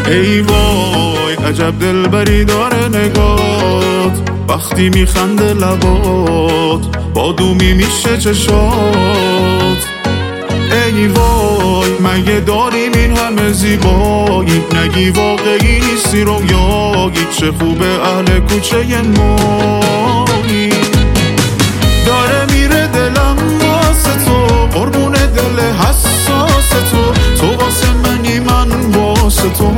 ای وای عجب دلبری داره نگات، وقتی میخنده لبات بادومی میشه چشات. ای وای مگه داریم این همه زیبایی، نگی واقعی نیستی رویایی، چه خوبه اهل کوچه مایی. داره میره دلم واسه تو، قربون دل حساس تو، تو واسه منی من واسه تو.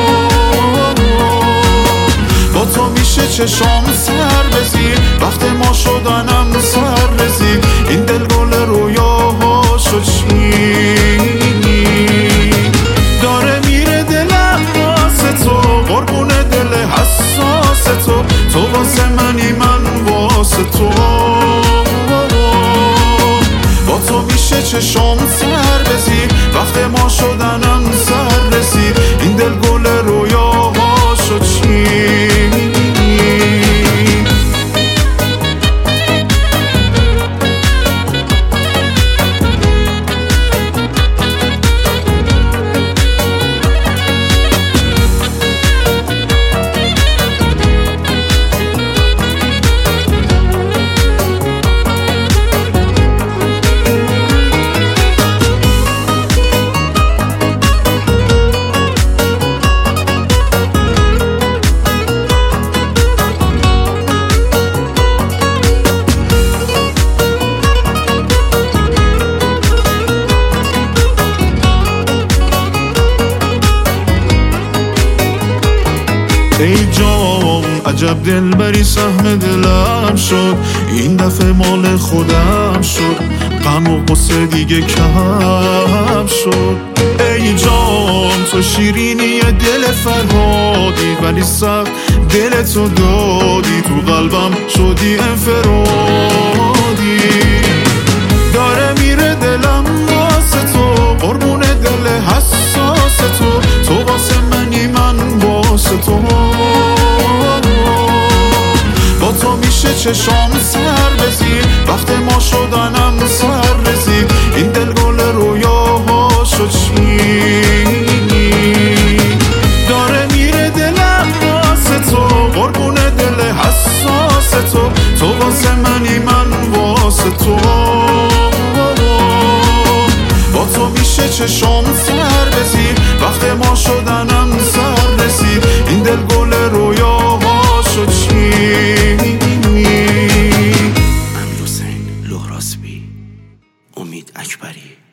با تو میشه چشام سر بزید، وقت ما شدنم سر رسید، این دل گل رویاها شد چینی. داره میره دلم واسه تو، قربون دل حساس تو، تو واسه منی من واسه تو. با تو میشه چشام سر بزید، وقت ما شدنم سر رسید، این دل گل رویاها شد چینی. ای جان عجب دلبری سهم دلم شد، این دفعه مال خودم شد، غم و غصه دیگه کم شد. ای جان تو شیرینی دل فرهادی، ولی سخت دل تو دادی، تو قلبم شدی انفرادی. داره میره دلم واسه تو، قربون دل حساس تو، تو واسه منی من واسه تو. با تو میشه چشام سر بزید، وقت ما شدنم سر رسید، این دل گل رویاها شد چینی. داره میره دلم واسه تو، قربون دل حساس تو، تو واسه منی من واسه تو. با تو میشه چشام سر بزید، وقت ما شدنم سر رسید، این دل گل رویاها شد چینی. امیرحسین لهراسبی، امید اکبری.